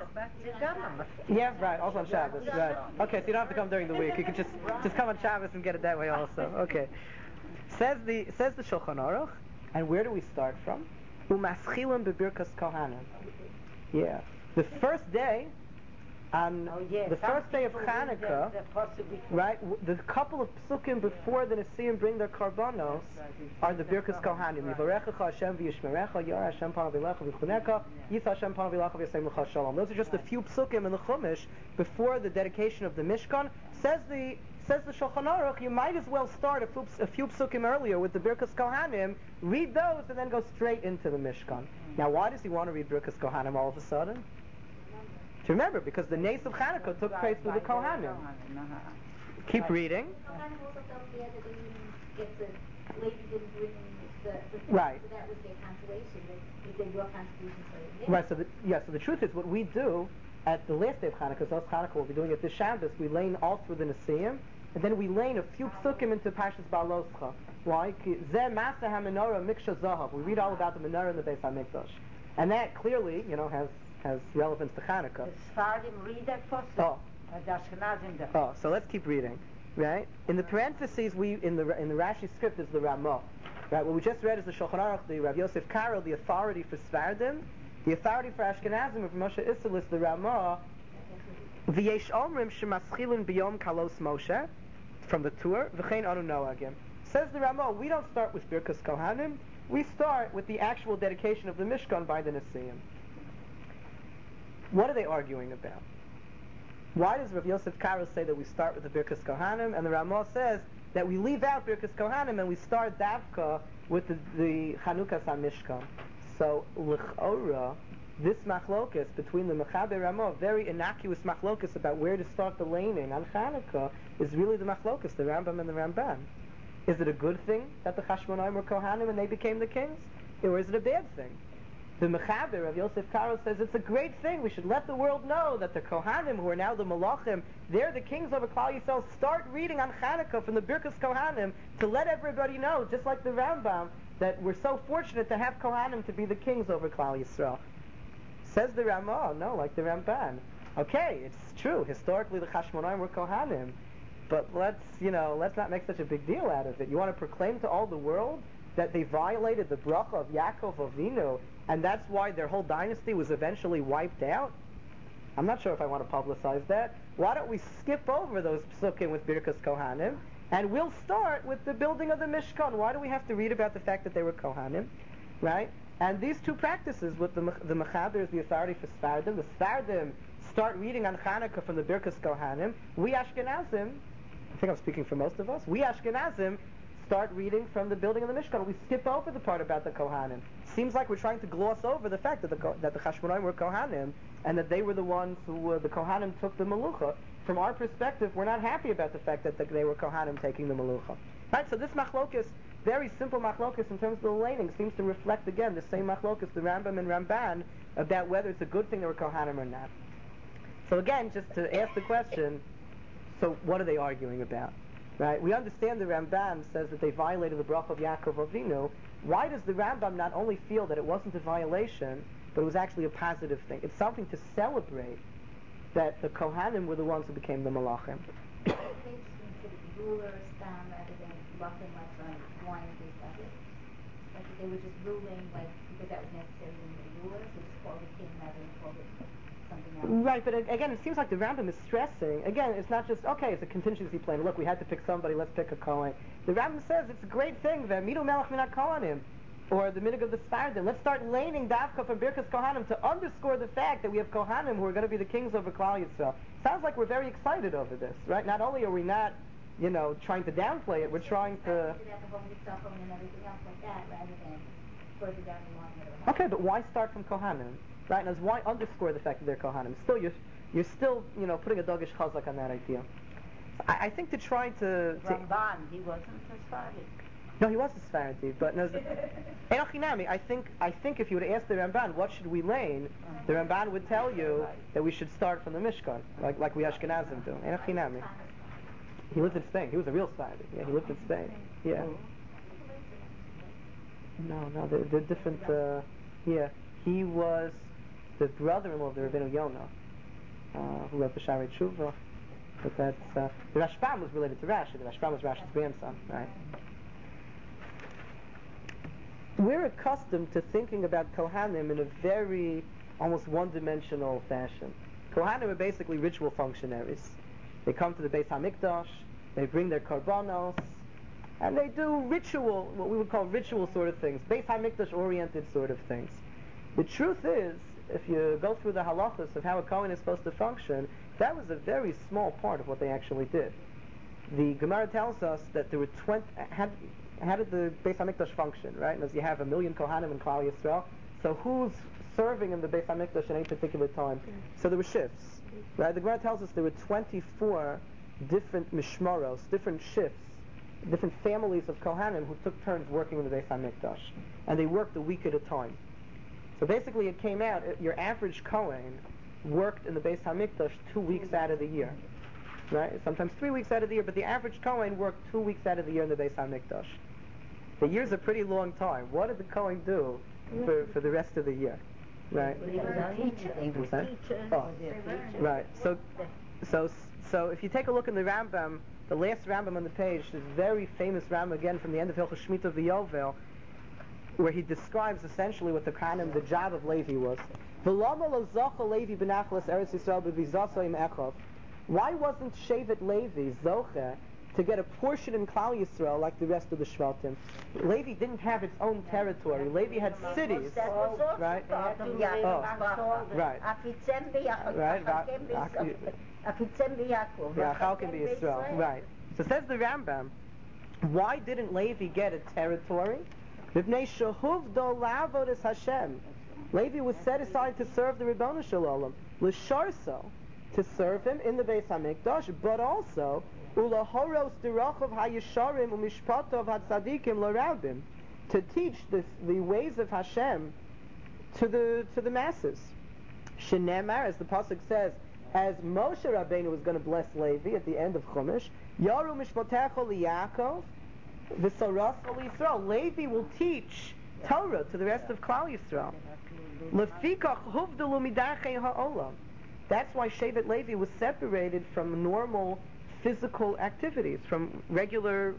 Yeah, right, also on Shabbos, right. Okay, so you don't have to come during the week, you can just come on Shabbos and get it that way also. Okay. Says the Shulchan Aruch, and where do we start from? Umaschilim bebirkas kohanim. Yeah. The first day On the first day of Hanukkah, right, the couple of psukim before the Nesiim bring their karbanos are the Birkas Kohanim. Yivarechecha Hashem v'yishmerecha, Yara Hashem panav v'lecha v'chuneka, Yisa Hashem panav v'lecha v'yasem l'cha shalom. Those are just a few psukim in the Chumash before the dedication of the Mishkan. Says the Shulchan Aruch, you might as well start a few psukim earlier with the Birkas Kohanim, read those, and then go straight into the Mishkan. Now, why does he want to read Birkas Kohanim all of a sudden? To remember, because the Nes of Chanukah took place with the Kohanim. Keep reading. Kohanim also felt bad that they didn't get the lady didn't bring the right. So that was their consolation, that if they brought contributions for it. Right, so the truth is, what we do at the last day of Chanukah, so Chanukah, we'll be doing it this Shabbos, we lane all through the Nesiim, and then we lane a few psukim into Parshas Baaloscha. Why? Zeh Masa HaMenorah Miksha Zahav. We read all about the menorah in the Beis HaMikdash. And that clearly, has relevance to Chanukah. The Sfardim read that first. The Ashkenazim don't. Oh, so let's keep reading, right? In the parentheses, in the Rashi script is the Ramah, right? What we just read is the Shulchan Aruch, the Rav Yosef Karel, the authority for Sfardim, the authority for Ashkenazim, of Moshe Isserles, the Ramah. V'yesh omrim shemaschilin biyom kalos Moshe, from the Tur, v'chein anu noagim. Says the Ramah, we don't start with Birkas Kohanim, we start with the actual dedication of the Mishkan by the Nesiim. What are they arguing about? Why does Rav Yosef Karo say that we start with the Birkas Kohanim, and the Ramah says that we leave out Birkas Kohanim and we start Davka with the Chanukas HaMishkan? So, l'chora, this machlokus between the Mechaber Ramah, very innocuous machlokus about where to start the laning on Chanukah, is really the machlokus, the Rambam and the Ramban. Is it a good thing that the Chashmonaim were Kohanim and they became the kings? Or is it a bad thing? The Mechaber of Yosef Karo says it's a great thing. We should let the world know that the Kohanim, who are now the Malachim, they're the kings over Klal Yisrael. Start reading on Chanukah from the Birkas Kohanim to let everybody know, just like the Rambam, that we're so fortunate to have Kohanim to be the kings over Klal Yisrael. Says the Ramah, no, like the Ramban. Okay, it's true. Historically, the Chashmonaim were Kohanim, but let's not make such a big deal out of it. You want to proclaim to all the world that they violated the bracha of Yaakov Avinu, and that's why their whole dynasty was eventually wiped out? I'm not sure if I want to publicize that. Why don't we skip over those psukim with Birkas Kohanim, and we'll start with the building of the Mishkan? Why do we have to read about the fact that they were Kohanim? Right? And these two practices, with the Mechaber is the authority for Sfardim. The Sfardim start reading on Chanukah from the Birkas Kohanim. We Ashkenazim, I think I'm speaking for most of us, we Ashkenazim start reading from the building of the Mishkan. We skip over the part about the Kohanim. Seems like we're trying to gloss over the fact that the Chashmonaim were Kohanim and that they were the ones who the Kohanim took the Melucha. From our perspective, we're not happy about the fact that they were Kohanim taking the Melucha. Right? So this machlokus, very simple machlokus in terms of the laning, seems to reflect again the same machlokus, the Rambam and Ramban, about whether it's a good thing they were Kohanim or not. So again, just to ask the question, so what are they arguing about? Right? We understand the Ramban says that they violated the bracha of Yaakov Avinu. Why does the Rambam not only feel that it wasn't a violation, but it was actually a positive thing? It's something to celebrate that the Kohanim were the ones who became the Malachim. It's interesting to the rulers rather than Lachim like wine and things like it. Like if they were just ruling because that was necessary when they were rulers, they just called it king rather than called it something else. Right, but again, it seems like the Rambam is stressing, again, it's not just, okay, it's a contingency plan, look, we had to pick somebody, let's pick a Kohen. The Rambam says it's a great thing, the Midu Melech Minat Kohanim, or the Minig of the Sfardim. Let's start laning Davka from Birkas Kohanim to underscore the fact that we have Kohanim who are going to be the kings over Klal Yisrael. Sounds like we're very excited over this, right? Not only are we not, trying to downplay it, we're trying to... Okay, but why start from Kohanim? Right, and why underscore the fact that they're Kohanim? Still, you're still, putting a dogish chazak on that idea. I think to try to... Ramban, he wasn't a Sfardi. No, he was a Sfardi, but no. Enochinami, I think if you would ask the Ramban, what should we lane? The Ramban would tell you that we should start from the Mishkan, like we Ashkenazim do. Enochinami. He lived in Spain. He was a real Sfardi. Yeah, he lived in Spain. Yeah. No, they're different. Yeah, he was the brother-in-law of the Rabbeinu Yonah, who wrote the Shari Tshuva. But that's the Rashbam was related to Rashi. The Rashbam was Rashi's grandson, right? We're accustomed to thinking about Kohanim in a very almost one-dimensional fashion. Kohanim are basically ritual functionaries. They come to the Beis HaMikdash, they bring their korbanos, and they do ritual, what we would call ritual sort of things, Beis HaMikdash oriented sort of things. The truth is, if you go through the halachas of how a Kohen is supposed to function, that was a very small part of what they actually did. The Gemara tells us that there were 20, how did the Beis HaMikdash function, right? And as you have 1 million Kohanim in Klal Yisrael, so who's serving in the Beis HaMikdash at any particular time? So there were shifts, right? The Gemara tells us there were 24 different mishmaros, different shifts, different families of Kohanim who took turns working in the Beis HaMikdash. And they worked a week at a time. So basically it came out, your average Kohen worked in the Beis HaMikdash 2 weeks out of the year. Right? Sometimes 3 weeks out of the year, but the average Kohen worked 2 weeks out of the year in the Beis HaMikdash. The year's a pretty long time. What did the Kohen do for the rest of the year? Right? Right. So if you take a look in the Rambam, the last Rambam on the page, this very famous Rambam again from the end of Hilchos Shemitah V'Yovel, where he describes essentially what the job of Levi was. Why wasn't Shevet Levi Zocher to get a portion in Klal Yisrael like the rest of the Shvatim? Levi didn't have its own territory. Levi had cities, right? Right. Right. So says the Rambam, why didn't Levi get a territory? Levi was set aside to serve the Ribono Shel Olam, l'sharso, to serve him in the Beis HaMikdash, but also ulahoros derachov hayesharim umishpatov hatzadikim l'rabim, to teach the ways of Hashem to the masses. Shenemar, as the pasuk says, as Moshe Rabbeinu was going to bless Levi at the end of Chumash, Yaru mishpatecho liYaakov, v'soras l'Yisrael. Levi will teach Torah to the rest of Klal Yisrael. Lefikach huvdalu midarchei ha'olam. That's why Shevet Levi was separated from normal physical activities, from regular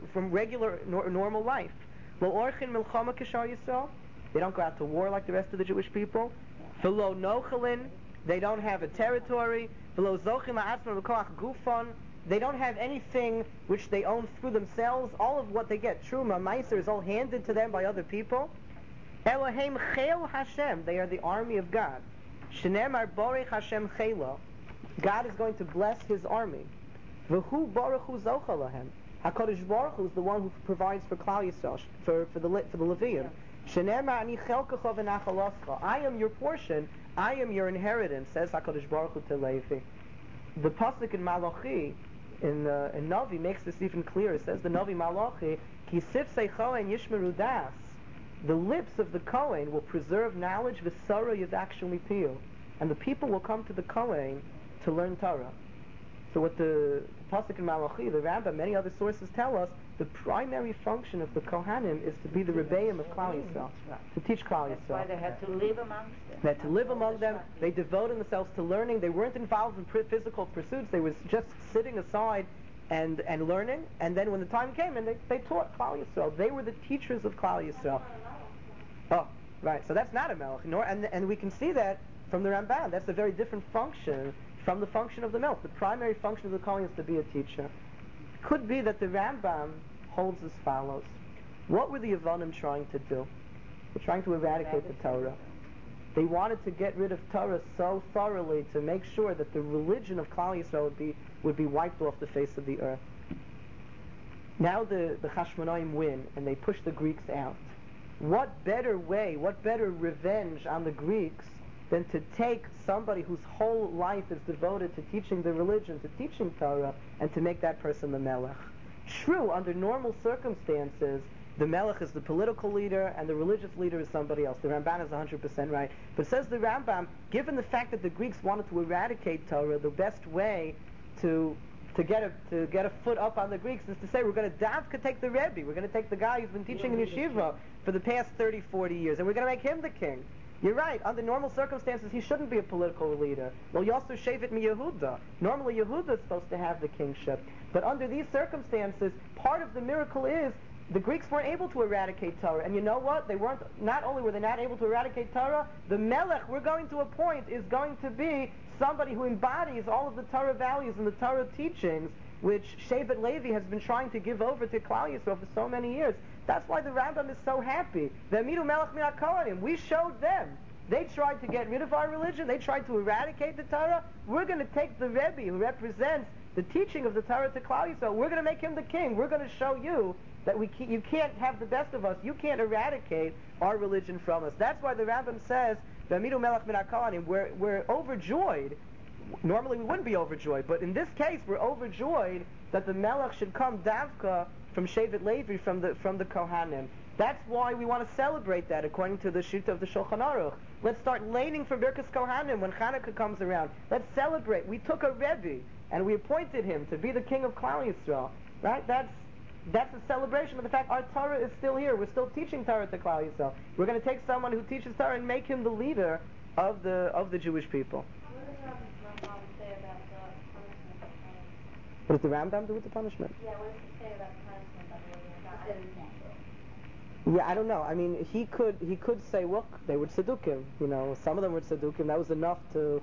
normal life. Lo orchin milchama kishar Yisrael. They don't go out to war like the rest of the Jewish people. V'lo nochelin. They don't have a territory. V'lo zochim ha'atzma v'koach gufon. They don't have anything which they own through themselves. All of what they get, Truma, Meiser, is all handed to them by other people. Elohim Chel Hashem. They are the army of God. Shenemar Borech Hashem Chelo. God is going to bless His army. V'hu Baruch Hu Zocha Lahem. HaKadosh Baruch Hu is the one who provides for Klal Yisrael, for the Levium. Shenemar Ani Chelkecha V'Nachaloscha. I am your portion. I am your inheritance, says HaKadosh Baruch Hu to Levi. The pasuk in Malachi, in Navi, makes this even clearer. It says the Navi Malachi, Ki Sifsei Chohen Yishmeru Das. The lips of the Kohen will preserve knowledge, v'sara yivakshul mipiyu, and the people will come to the Kohen to learn Torah. So what the pasuk in Malachi, the Rambam, many other sources tell us, the primary function of the Kohanim is to be the Rebbeim of Klal Yisrael, to teach Klal Yisrael. That's why they had to live amongst them. They had to live among them. They devoted themselves to learning. They weren't involved in physical pursuits. They were just sitting aside and learning. And then when the time came, and they taught Klal Yisrael. They were the teachers of Klal Yisrael. Oh, right. So that's not a melech. And we can see that from the Ramban. That's a very different function from the function of the melech. The primary function of the Kohen is to be a teacher. Could be that the Rambam holds as follows. What were the Yevonim trying to do? They're trying to eradicate the Torah. They wanted to get rid of Torah so thoroughly to make sure that the religion of Klal Yisrael would be wiped off the face of the earth. Now the Chashmonaim win, and they push the Greeks out. What better way, what better revenge on the Greeks than to take somebody whose whole life is devoted to teaching the religion, to teaching Torah, and to make that person the Melech? True, under normal circumstances, the Melech is the political leader and the religious leader is somebody else. The Ramban is 100% right. But says the Rambam, given the fact that the Greeks wanted to eradicate Torah, the best way to get a foot up on the Greeks is to say we're going to take the Rebbe, we're going to take the guy who's been teaching in yeshiva for the past 30, 40 years, and we're going to make him the king. You're right, under normal circumstances he shouldn't be a political leader. Well, Yosef Shevet mi Yehuda. Normally Yehuda is supposed to have the kingship. But under these circumstances, part of the miracle is the Greeks weren't able to eradicate Torah. And you know what? Not only were they not able to eradicate Torah, the Melech we're going to appoint is going to be somebody who embodies all of the Torah values and the Torah teachings which Shevet Levi has been trying to give over to Klal Yisrael for so many years. That's why the Rambam is so happy. Ve'amidu melech min haKohanim. We showed them. They tried to get rid of our religion. They tried to eradicate the Torah. We're going to take the Rebbe who represents the teaching of the Torah to Klal Yisrael. We're going to make him the king. We're going to show you that you can't have the best of us. You can't eradicate our religion from us. That's why the Rambam says, Ve'amidu melech min haKohanim. We're overjoyed. Normally we wouldn't be overjoyed, but in this case we're overjoyed that the Melech should come davka from Shevet Levi, from the Kohanim. That's why we want to celebrate that according to the Shita of the Shulchan Aruch. Let's start laning for Birkas Kohanim when Chanukah comes around. Let's celebrate. We took a Rebbe and we appointed him to be the king of Klal Yisrael. Right? That's a celebration of the fact our Torah is still here. We're still teaching Torah to Klal Yisrael. We're going to take someone who teaches Torah and make him the leader of the Jewish people. What does the Rambam do with the punishment? Yeah, what does he say about the punishment of the living God? Yeah, I don't know. I mean, he could say, look, they were tzedukim. You know, some of them were tzedukim. That was enough to.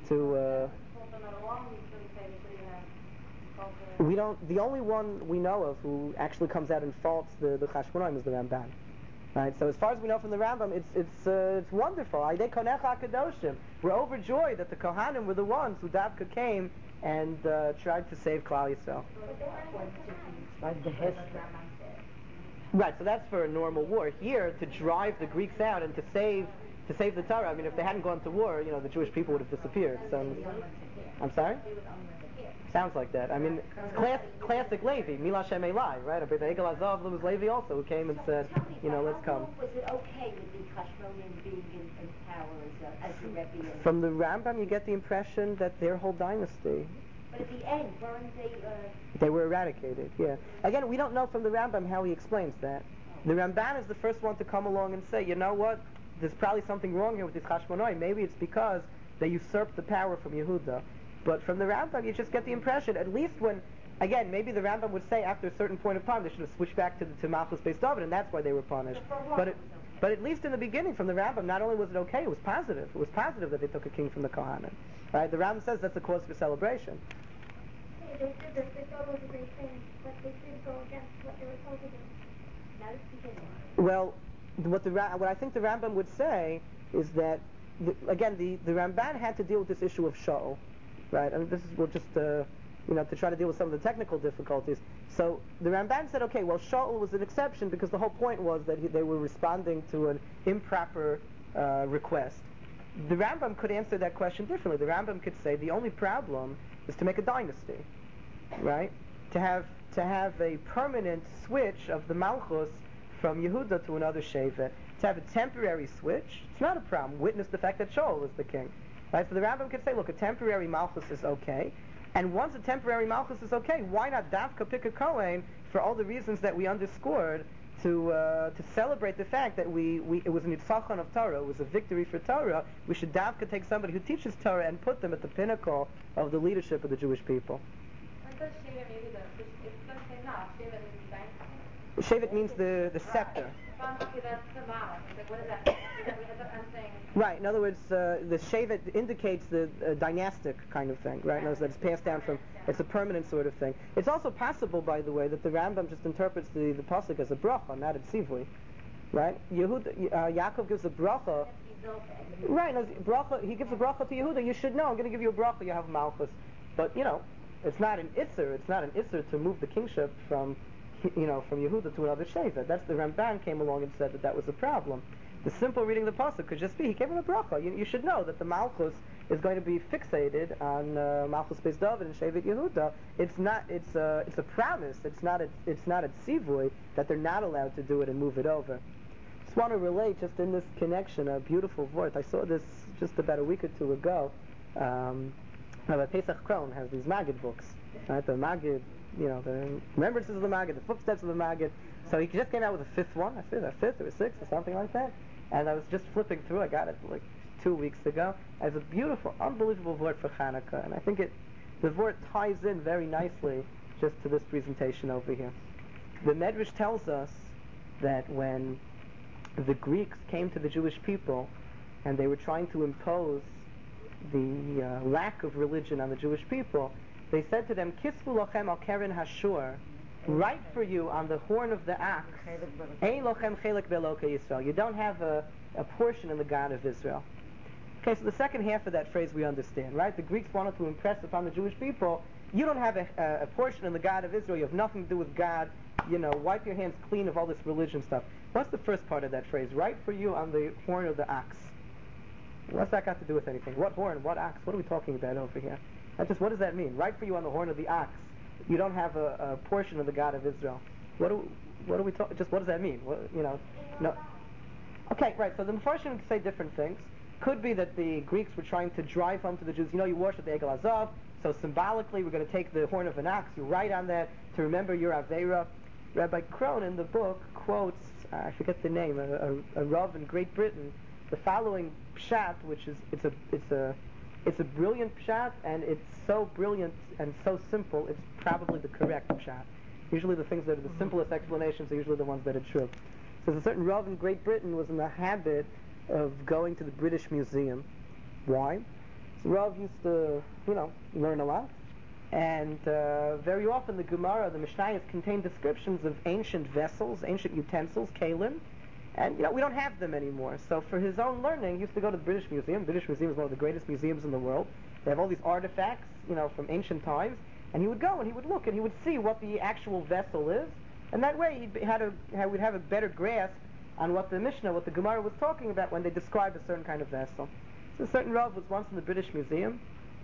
We don't. The only one we know of who actually comes out and faults the Chashmonaim is the Ramban. Right. So as far as we know from the Rambam, it's wonderful. Aidei Konecha HaKadoshim. We're overjoyed that the Kohanim were the ones who Davka came and tried to save Klal Yisrael. Right, so that's for a normal war. Here, to drive the Greeks out and to save the Torah. I mean, if they hadn't gone to war, the Jewish people would have disappeared. So, I'm sorry? Sounds like that. I mean, classic Levi, Mila Shem Eli, right? But the Egel Azov was Levi also, who came and said, let's come. Was it okay with the Hashmonaim being in power as a Rebbe? From the Rambam, you get the impression that their whole dynasty. But at the end, weren't they? They were eradicated. Yeah. Again, we don't know from the Rambam how he explains that. The Ramban is the first one to come along and say, you know what? There's probably something wrong here with these Hashmonaim. Maybe it's because they usurped the power from Yehuda. But from the Rambam, you just get the impression, at least when, again, maybe the Rambam would say after a certain point of time they should have switched back to Malchus Beis David, and that's why they were punished. But at least in the beginning, from the Rambam, not only was it okay, it was positive. It was positive that they took a king from the Kohanim. Right? The Rambam says that's a cause for celebration. They said that they thought it was a great thing, but they did go against what they were told to do. That is the beginning. Well, what I think the Rambam would say is that, the Ramban had to deal with this issue of Shaul. Right, and this is to try to deal with some of the technical difficulties. So the Ramban said, okay, well, Shaul was an exception because the whole point was that they were responding to an improper request. The Rambam could answer that question differently. The Rambam could say the only problem is to make a dynasty, right? To have a permanent switch of the Malchus from Yehuda to another Shevet. To have a temporary switch, it's not a problem. Witness the fact that Shaul is the king. Right, so the Rambam could say, look, a temporary Malchus is okay, and once a temporary Malchus is okay, why not Davka pick a Kohen for all the reasons that we underscored to celebrate the fact that it was a nitzachon of Torah, it was a victory for Torah. We should Davka take somebody who teaches Torah and put them at the pinnacle of the leadership of the Jewish people. Shevet means the scepter. Right. In other words, the Shevet indicates the dynastic kind of thing, right? In other words, that it's passed down from. It's a permanent sort of thing. It's also possible, by the way, that the Rambam just interprets the pasuk as a bracha, not a tzivui, right? Yaakov gives a bracha. Right. Bracha. He gives a bracha to Yehuda. You should know. I'm going to give you a bracha. You have Malchus, but it's not an itzer. It's not an itzer to move the kingship from Yehuda to another Shevet. That's the Ramban came along and said that was a problem. The simple reading of the pasuk could just be he gave him a bracha. You should know that the Malchus is going to be fixated on Malchus Beis David and Shevet Yehuda. It's a promise. It's not a tzivui that they're not allowed to do it and move it over. Just want to relate just in this connection a beautiful vort. I saw this just about a week or two ago. Rabbi Pesach Krohn has these Maggid books. Right, the Maggid. The remembrances of the Maggid, the footsteps of the Maggid. So he just came out with a fifth one. I think a fifth or a sixth or something like that. And I was just flipping through. I got it like 2 weeks ago. It's a beautiful, unbelievable vort for Hanukkah, and I think the vort ties in very nicely just to this presentation over here. The Medrash tells us that when the Greeks came to the Jewish people and they were trying to impose the lack of religion on the Jewish people, they said to them, Kisvu lochem al keren hashur, write for you on the horn of the axe, Ein lochem chelek be'elokei Yisrael. You don't have a portion in the God of Israel. Okay, so the second half of that phrase we understand, right? The Greeks wanted to impress upon the Jewish people, you don't have a portion in the God of Israel, you have nothing to do with God, wipe your hands clean of all this religion stuff. What's the first part of that phrase? Write for you on the horn of the axe. What's that got to do with anything? What horn? What axe? What are we talking about over here? What does that mean? Write for you on the horn of the axe. You don't have a portion of the God of Israel. What are we talking? Just what does that mean? No. Okay, right. So the Mepharshim say different things. Could be that the Greeks were trying to drive home to the Jews. You worship the Egel Hazav, so symbolically we're going to take the horn of an ox. You write on that to remember your Aveira. Rabbi Krohn in the book quotes, I forget the name, a Rav in Great Britain, the following pshat, which is it's a brilliant pshat, and it's so brilliant and so simple, it's probably the correct pshat. Usually the things that are the simplest explanations are usually the ones that are true. So a certain Rav in Great Britain was in the habit of going to the British Museum. Why? So Rav used to, learn a lot. And very often the Gemara, the Mishnayos contain descriptions of ancient vessels, ancient utensils, kalim, and we don't have them anymore. So for his own learning, he used to go to the British Museum. The British Museum is one of the greatest museums in the world. They have all these artifacts, from ancient times, and he would go and he would look and he would see what the actual vessel is, and that way we'd have a better grasp on what the Mishnah, what the Gemara was talking about when they described a certain kind of vessel. So a certain Rav was once in the British Museum,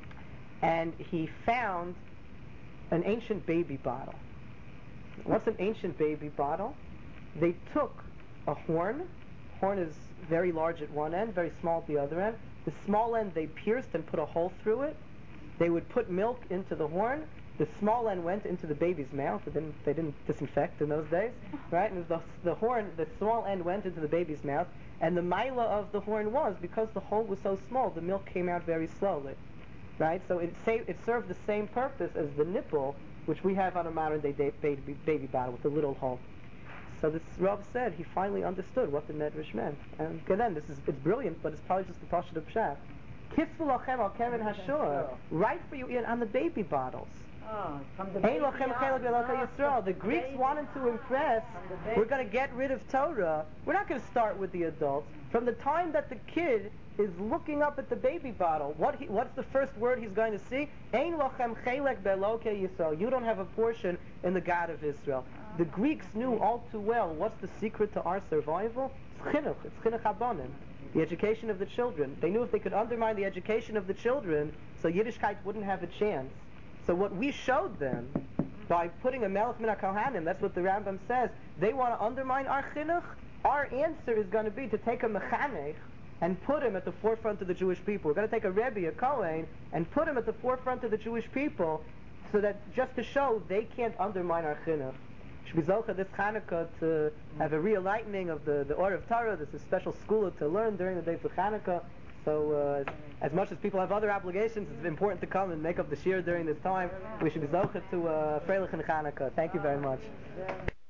and he found an ancient baby bottle. What's an ancient baby bottle? They took a horn. Horn is very large at one end, very small at the other end. The small end they pierced and put a hole through it. They would put milk into the horn. The small end went into the baby's mouth. They didn't disinfect in those days, right? And the small end went into the baby's mouth. And the mila of the horn was, because the hole was so small, the milk came out very slowly. Right, so it served the same purpose as the nipple, which we have on a modern-day baby bottle with a little hole. So this Rav said he finally understood what the Medrash meant. And again, it's brilliant, but it's probably just the Pashut of Pshat. Kisvu lochem al keren hashur. Write for you on the baby bottles. From the Hey lochem chelek be'elokei Yisrael. The Greeks wanted to impress. We're going to get rid of Torah. We're not going to start with the adults. From the time that the kid is looking up at the baby bottle, what's the first word he's going to see? Ein lochem chelek be'elokei Yisrael. You don't have a portion in the God of Israel. The Greeks knew all too well what's the secret to our survival. It's chinuch. It's chinuch habonim, the education of the children. They knew if they could undermine the education of the children, so Yiddishkeit wouldn't have a chance. So what we showed them by putting a melech min hakohanim, that's what the Rambam says, they want to undermine our chinuch. Our answer is going to be to take a mechanech and put him at the forefront of the Jewish people. We're going to take a Rebbe, a Kohen, and put him at the forefront of the Jewish people, so that just to show they can't undermine our chinuch. Should be zocha this Chanukah to have a re-enlightening of the Or of Torah. There's a special school to learn during the days of Chanukah. So as much as people have other obligations, it's important to come and make up the shir during this time. We should be zocha to Freilich and Chanukah. Thank you very much.